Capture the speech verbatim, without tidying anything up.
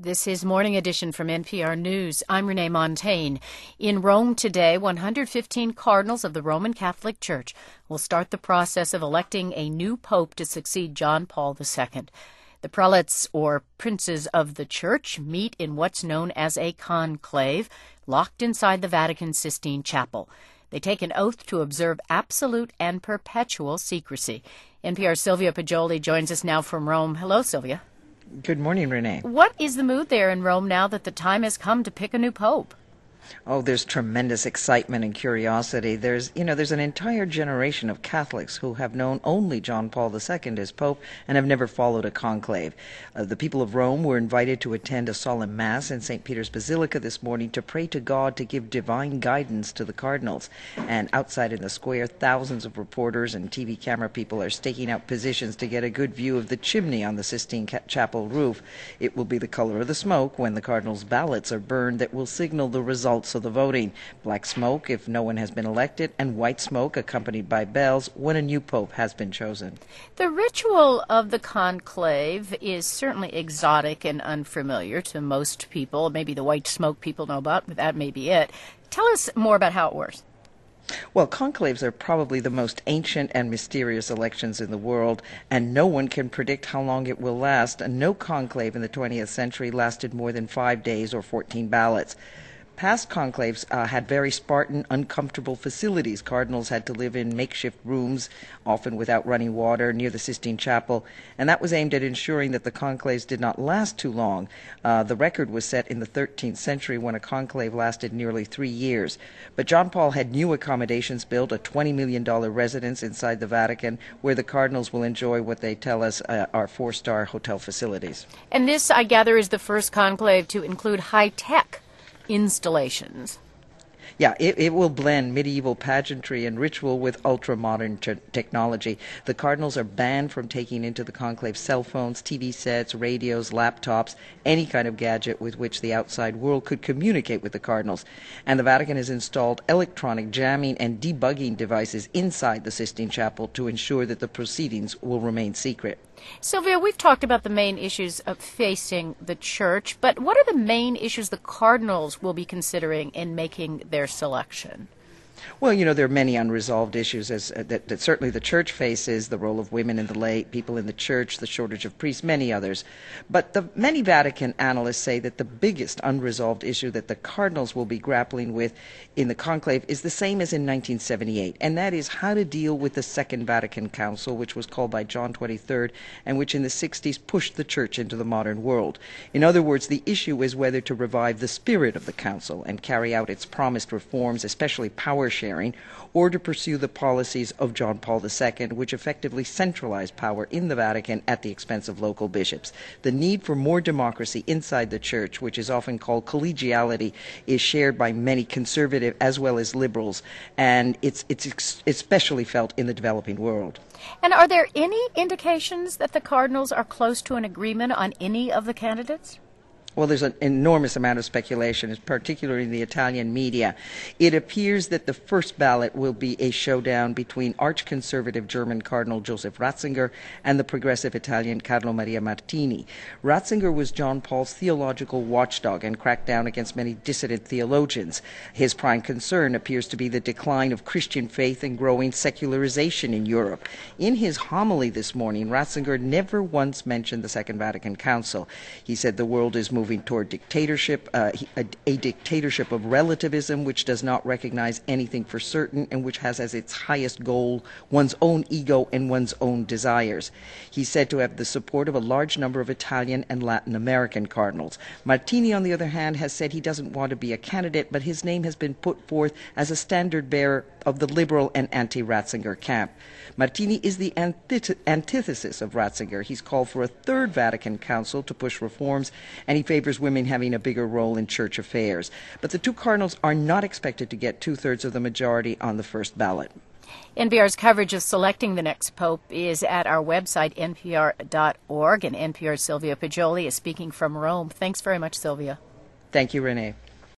This is Morning Edition from N P R News. I'm Renee Montaigne. In Rome today, one hundred fifteen cardinals of the Roman Catholic Church will start the process of electing a new pope to succeed John Paul the Second. The prelates, or princes of the Church, meet in what's known as a conclave, locked inside the Vatican Sistine Chapel. They take an oath to observe absolute and perpetual secrecy. N P R's Sylvia Poggioli joins us now from Rome. Hello, Sylvia. Good morning, Renee. What is the mood there in Rome now that the time has come to pick a new pope? Oh, there's tremendous excitement and curiosity. There's, you know, there's an entire generation of Catholics who have known only John Paul the Second as Pope and have never followed a conclave. Uh, the people of Rome were invited to attend a solemn Mass in Saint Peter's Basilica this morning to pray to God to give divine guidance to the cardinals. And outside in the square, thousands of reporters and T V camera people are staking out positions to get a good view of the chimney on the Sistine Chapel roof. It will be the color of the smoke when the cardinals' ballots are burned that will signal the result of the voting. Black smoke if no one has been elected, and white smoke accompanied by bells when a new pope has been chosen. The ritual of the conclave is certainly exotic and unfamiliar to most people. Maybe the white smoke people know about, but that may be it. Tell us more about how it works. Well, conclaves are probably the most ancient and mysterious elections in the world, and no one can predict how long it will last. And no conclave in the twentieth century lasted more than five days or fourteen ballots. Past conclaves uh, had very Spartan, uncomfortable facilities. Cardinals had to live in makeshift rooms, often without running water, near the Sistine Chapel, and that was aimed at ensuring that the conclaves did not last too long. Uh, the record was set in the thirteenth century when a conclave lasted nearly three years. But John Paul had new accommodations built, a twenty million dollars residence inside the Vatican, where the cardinals will enjoy what they tell us uh, are four-star hotel facilities. And this, I gather, is the first conclave to include high-tech installations. Yeah, it, it will blend medieval pageantry and ritual with ultra-modern t- technology. The cardinals are banned from taking into the conclave cell phones, T V sets, radios, laptops, any kind of gadget with which the outside world could communicate with the cardinals. And the Vatican has installed electronic jamming and debugging devices inside the Sistine Chapel to ensure that the proceedings will remain secret. Sylvia, we've talked about the main issues of facing the church, but what are the main issues the cardinals will be considering in making their selection? Well, you know, there are many unresolved issues as, uh, that, that certainly the church faces, the role of women in the lay, people in the church, the shortage of priests, many others. But the many Vatican analysts say that the biggest unresolved issue that the cardinals will be grappling with in the conclave is the same as in nineteen seventy-eight, and that is how to deal with the Second Vatican Council, which was called by John the twenty-third, and which in the sixties pushed the church into the modern world. In other words, the issue is whether to revive the spirit of the council and carry out its promised reforms, especially power sharing, or to pursue the policies of John Paul the Second, which effectively centralized power in the Vatican at the expense of local bishops. The need for more democracy inside the church, which is often called collegiality, is shared by many conservative as well as liberals, and it's it's ex- especially felt in the developing world. And are there any indications that the cardinals are close to an agreement on any of the candidates? Well, there's an enormous amount of speculation, particularly in the Italian media. It appears that the first ballot will be a showdown between arch-conservative German Cardinal Joseph Ratzinger and the progressive Italian Carlo Maria Martini. Ratzinger was John Paul's theological watchdog and cracked down against many dissident theologians. His prime concern appears to be the decline of Christian faith and growing secularization in Europe. In his homily this morning, Ratzinger never once mentioned the Second Vatican Council. He said the world is moving moving toward dictatorship, uh, a, a dictatorship of relativism which does not recognize anything for certain and which has as its highest goal one's own ego and one's own desires. He's said to have the support of a large number of Italian and Latin American cardinals. Martini, on the other hand, has said he doesn't want to be a candidate, but his name has been put forth as a standard bearer of the liberal and anti-Ratzinger camp. Martini is the antith- antithesis of Ratzinger. He's called for a third Vatican Council to push reforms, and he favors women having a bigger role in church affairs. But the two cardinals are not expected to get two-thirds of the majority on the first ballot. N P R's coverage of selecting the next pope is at our website, N P R dot org, and N P R's Sylvia Poggioli is speaking from Rome. Thanks very much, Sylvia. Thank you, Renee.